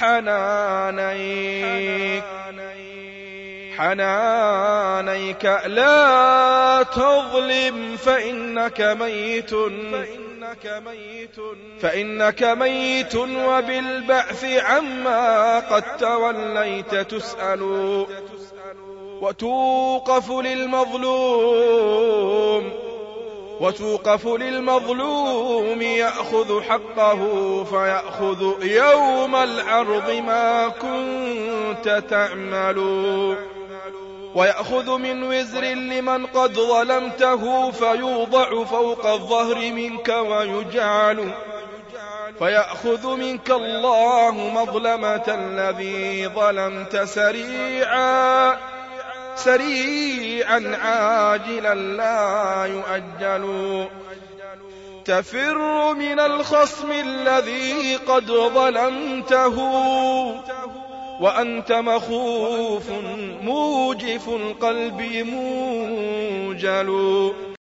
حنانيك لا تظلم فإنك ميت وبالبعث عما قد توليت تسأل وتوقف للمظلوم يأخذ حقه فيأخذ يوم العرض ما كنت تعمل ويأخذ من وزر لمن قد ظلمته فيوضع فوق الظهر منك فيأخذ منك الله مظلمة الذي ظلمت سريعا عاجلا لا يؤجل تفر من الخصم الذي قد ظلمته وأنت مخوف موجف القلب موجل